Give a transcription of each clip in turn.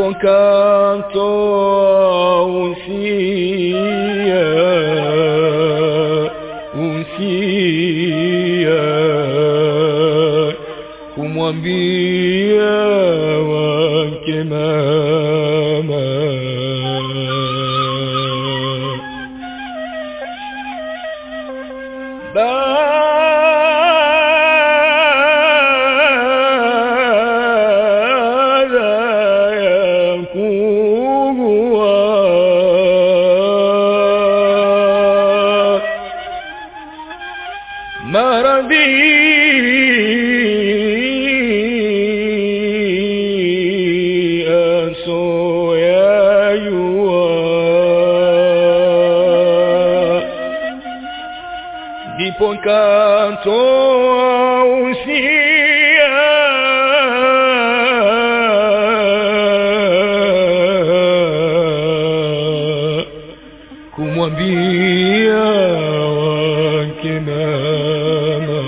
ndipo kantoa usia kumwambia wake mama. Ndipo kantoa usia kumwambia wake mama.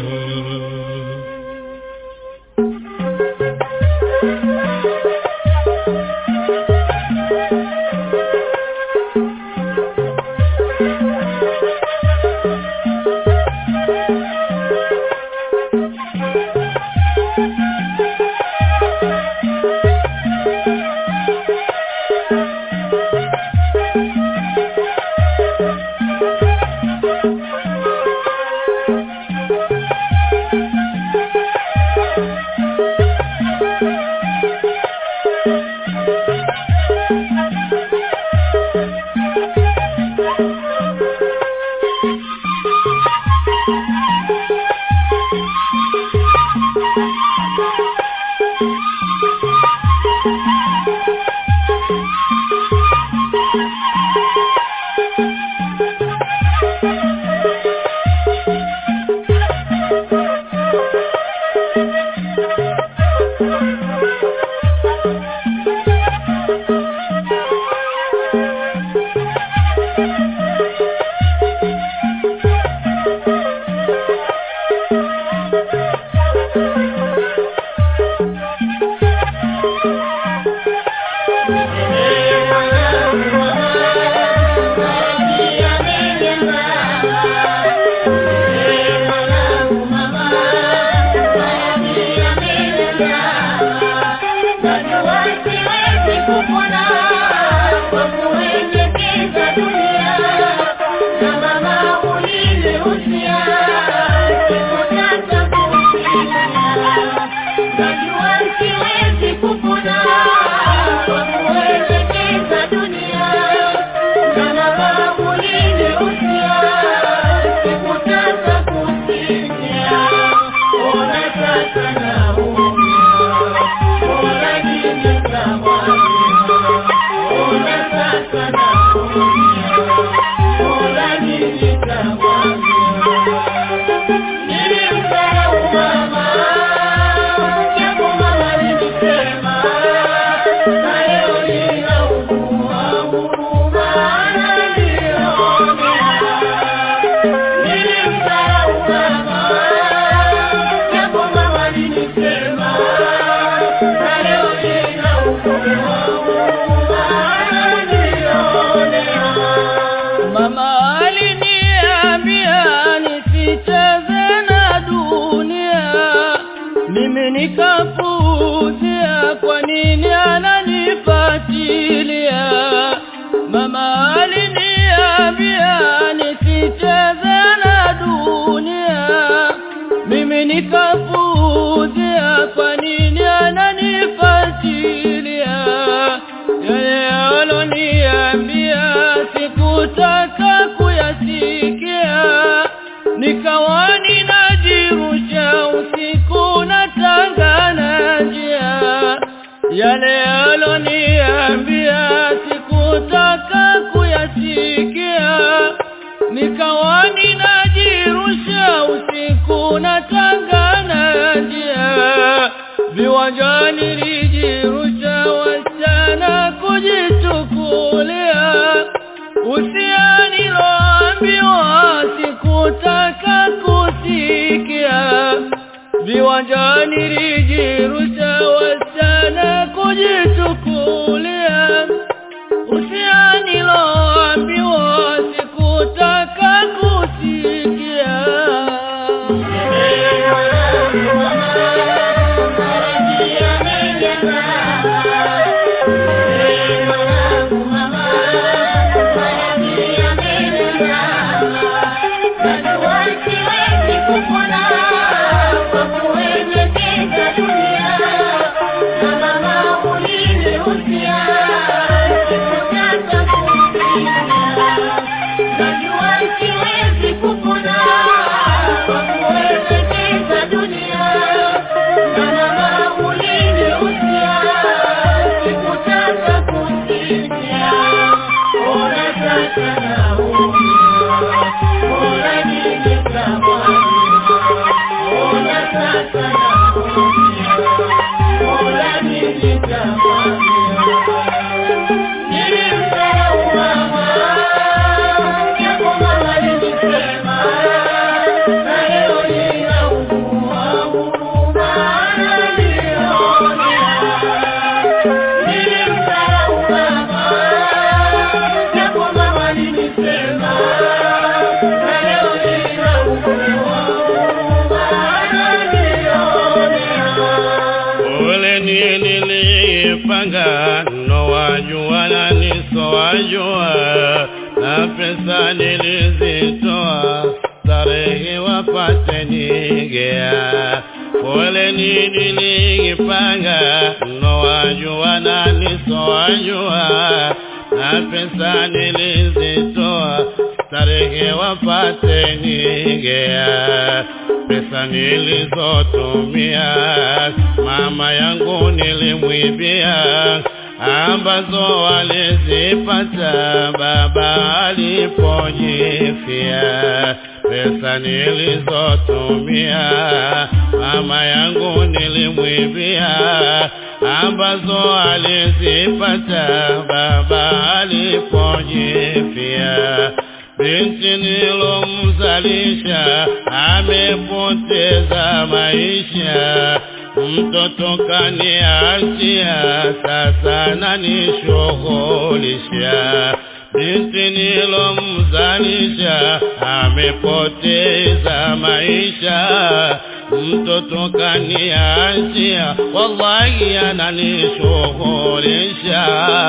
Nikapuzia kwa nini ananifuatilia. Mama aliniambia nisicheze na dunia. Mimi nikapuzia kwa nini ananifuatilia. Yale aloniambia sikutaka kuyasikia. Nikawa ninajirusha usiku natangana njia. Yale aloniambia sikutaka kuyasikia. Nikawa ninajirusha usiku natangana njia. Viwanjani nilijirusha wasichana kujitukulia. Usiani loambiwa sikutaka kusikia. Viwanjani nilijirusha wasichana kujitukulia. pesa nilizitoa starehe wapate nigea. Pole nilipanga wajua na nisowajua, na pesa nilizitoa starehe wapate nigea. Pesa nilizotumia mama yangu nilimwibia, ambazo walizipata baba alipojifia. Pesa nilizotumia mama yangu nilimwibia, ambazo walizipata baba alipojifia. Binti nilomzalisha amepoteza maisha, mtoto kaniachia sasa nanishughulisha. Binti nilomzalisha amepoteza maisha, mtoto kaniachia wallahi ananishughulisha.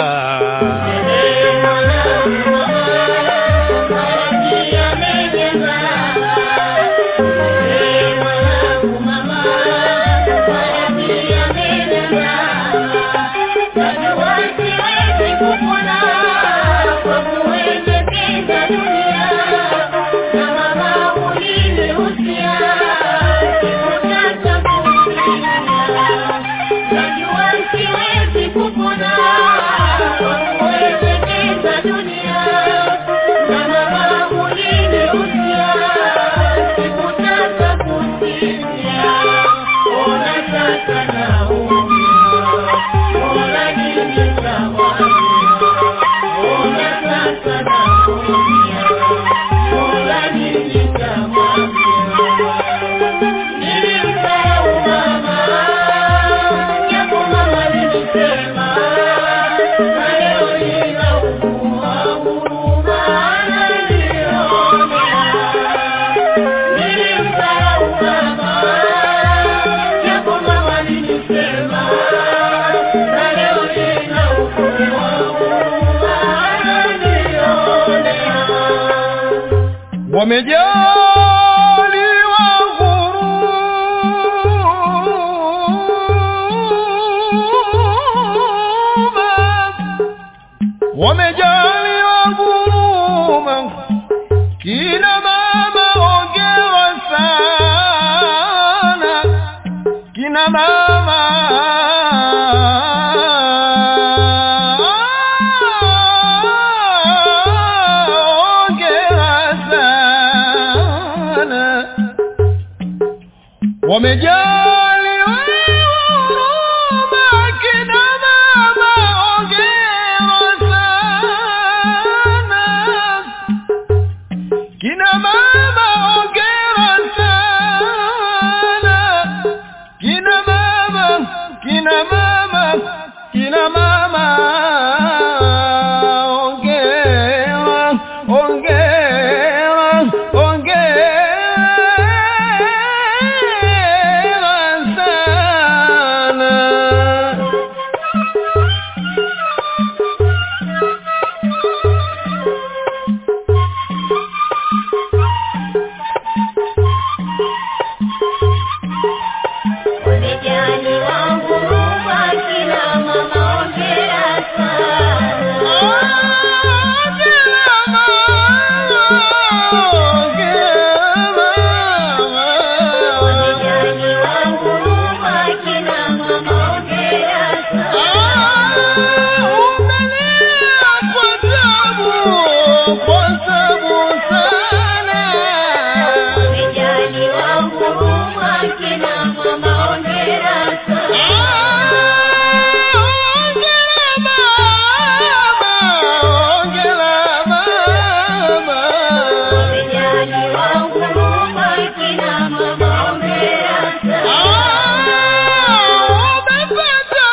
Wamejaliwa huruma, kina mama ongera sana, kina mama wamejaliwa huruma, kina mama ongera sana, kina mama ongera sana, kina mama kwa sabu sana. Wamejaliwa huruma kina mama, hongera sana. Hongera mama. Wamejaliwa huruma kina mama, hongera sana. Umepata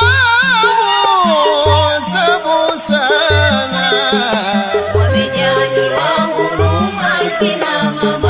tabu sana. Wamejaliwa huruma kina mama,